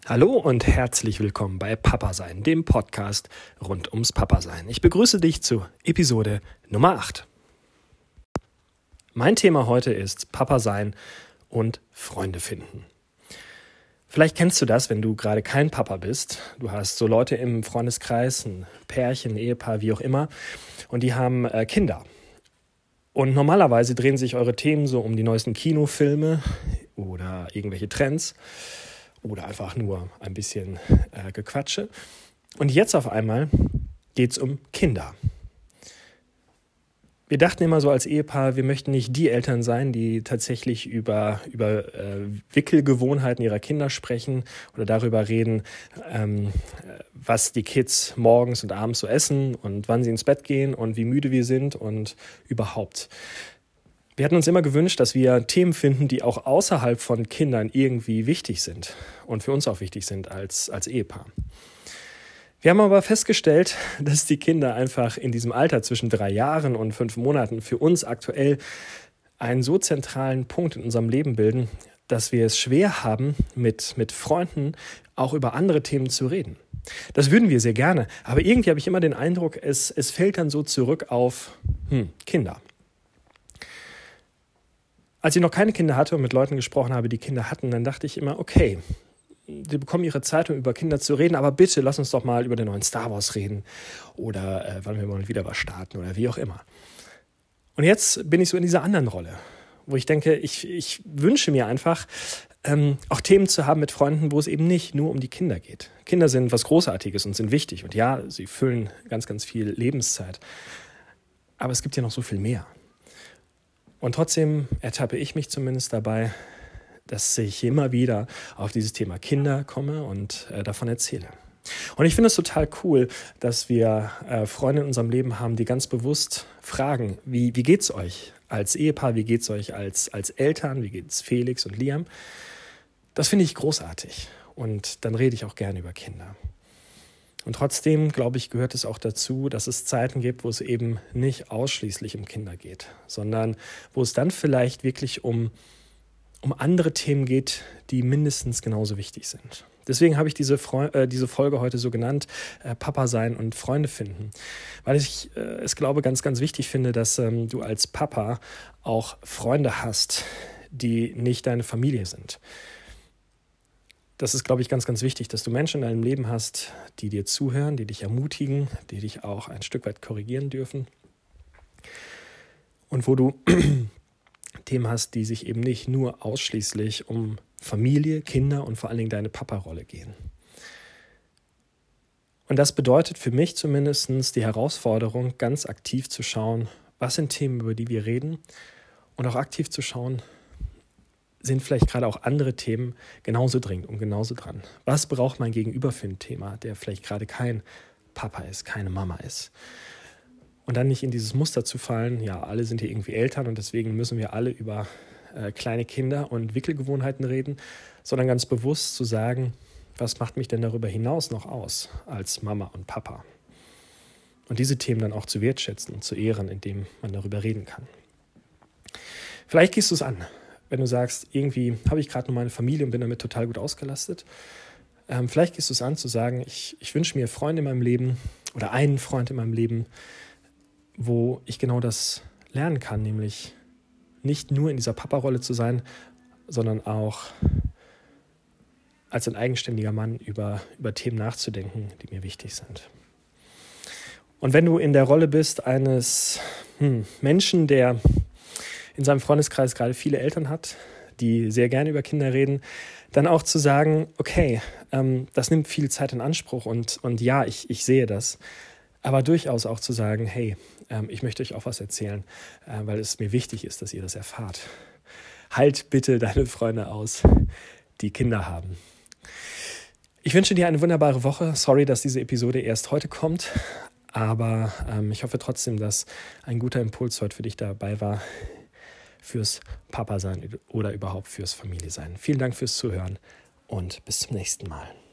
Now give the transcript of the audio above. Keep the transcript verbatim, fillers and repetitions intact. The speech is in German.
Hallo und herzlich willkommen bei Papa Sein, dem Podcast rund ums Papa Sein. Ich begrüße dich zu Episode Nummer acht. Mein Thema heute ist Papa Sein und Freunde finden. Vielleicht kennst du das, wenn du gerade kein Papa bist. Du hast so Leute im Freundeskreis, ein Pärchen, ein Ehepaar, wie auch immer, und die haben äh, Kinder. Und normalerweise drehen sich eure Themen so um die neuesten Kinofilme oder irgendwelche Trends. Oder einfach nur ein bisschen äh, Gequatsche. Und jetzt auf einmal geht es um Kinder. Wir dachten immer so als Ehepaar, wir möchten nicht die Eltern sein, die tatsächlich über, über äh, Wickelgewohnheiten ihrer Kinder sprechen oder darüber reden, ähm, was die Kids morgens und abends so essen und wann sie ins Bett gehen und wie müde wir sind und überhaupt. Wir hatten uns immer gewünscht, dass wir Themen finden, die auch außerhalb von Kindern irgendwie wichtig sind und für uns auch wichtig sind als, als Ehepaar. Wir haben aber festgestellt, dass die Kinder einfach in diesem Alter zwischen drei Jahren und fünf Monaten für uns aktuell einen so zentralen Punkt in unserem Leben bilden, dass wir es schwer haben, mit, mit Freunden auch über andere Themen zu reden. Das würden wir sehr gerne, aber irgendwie habe ich immer den Eindruck, es, es fällt dann so zurück auf hm, Kinder. Als ich noch keine Kinder hatte und mit Leuten gesprochen habe, die Kinder hatten, dann dachte ich immer, okay, die bekommen ihre Zeit, um über Kinder zu reden, aber bitte lass uns doch mal über den neuen Star Wars reden oder äh, wann wir mal wieder was starten oder wie auch immer. Und jetzt bin ich so in dieser anderen Rolle, wo ich denke, ich, ich wünsche mir einfach, ähm, auch Themen zu haben mit Freunden, wo es eben nicht nur um die Kinder geht. Kinder sind was Großartiges und sind wichtig und ja, sie füllen ganz, ganz viel Lebenszeit. Aber es gibt ja noch so viel mehr. Und trotzdem ertappe ich mich zumindest dabei, dass ich immer wieder auf dieses Thema Kinder komme und äh, davon erzähle. Und ich finde es total cool, dass wir äh, Freunde in unserem Leben haben, die ganz bewusst fragen, wie, wie geht's euch als Ehepaar, wie geht's euch als, als Eltern, wie geht's Felix und Liam? Das finde ich großartig und dann rede ich auch gerne über Kinder. Und trotzdem, glaube ich, gehört es auch dazu, dass es Zeiten gibt, wo es eben nicht ausschließlich um Kinder geht, sondern wo es dann vielleicht wirklich um, um andere Themen geht, die mindestens genauso wichtig sind. Deswegen habe ich diese, Freu- äh, diese Folge heute so genannt, äh, Papa sein und Freunde finden. Weil ich äh, es, glaube ganz, ganz wichtig finde, dass ähm, du als Papa auch Freunde hast, die nicht deine Familie sind. Das ist, glaube ich, ganz, ganz wichtig, dass du Menschen in deinem Leben hast, die dir zuhören, die dich ermutigen, die dich auch ein Stück weit korrigieren dürfen. Und wo du Themen hast, die sich eben nicht nur ausschließlich um Familie, Kinder und vor allen Dingen deine Papa-Rolle gehen. Und das bedeutet für mich zumindest die Herausforderung, ganz aktiv zu schauen, was sind Themen, über die wir reden, und auch aktiv zu schauen, sind vielleicht gerade auch andere Themen genauso dringend und genauso dran. Was braucht mein Gegenüber für ein Thema, der vielleicht gerade kein Papa ist, keine Mama ist? Und dann nicht in dieses Muster zu fallen, ja, alle sind hier irgendwie Eltern und deswegen müssen wir alle über äh, kleine Kinder und Wickelgewohnheiten reden, sondern ganz bewusst zu sagen, was macht mich denn darüber hinaus noch aus als Mama und Papa? Und diese Themen dann auch zu wertschätzen und zu ehren, indem man darüber reden kann. Vielleicht gehst du es an. Wenn du sagst, irgendwie habe ich gerade nur meine Familie und bin damit total gut ausgelastet. Ähm, vielleicht gehst du es an zu sagen, ich, ich wünsche mir Freunde in meinem Leben oder einen Freund in meinem Leben, wo ich genau das lernen kann, nämlich nicht nur in dieser Papa-Rolle zu sein, sondern auch als ein eigenständiger Mann über, über Themen nachzudenken, die mir wichtig sind. Und wenn du in der Rolle bist eines hm, Menschen, der in seinem Freundeskreis gerade viele Eltern hat, die sehr gerne über Kinder reden, dann auch zu sagen, okay, ähm, das nimmt viel Zeit in Anspruch und, und ja, ich, ich sehe das, aber durchaus auch zu sagen, hey, ähm, ich möchte euch auch was erzählen, äh, weil es mir wichtig ist, dass ihr das erfahrt. Halt bitte deine Freunde aus, die Kinder haben. Ich wünsche dir eine wunderbare Woche. Sorry, dass diese Episode erst heute kommt, aber ähm, ich hoffe trotzdem, dass ein guter Impuls heute für dich dabei war, fürs Papa sein oder überhaupt fürs Familie sein. Vielen Dank fürs Zuhören und bis zum nächsten Mal.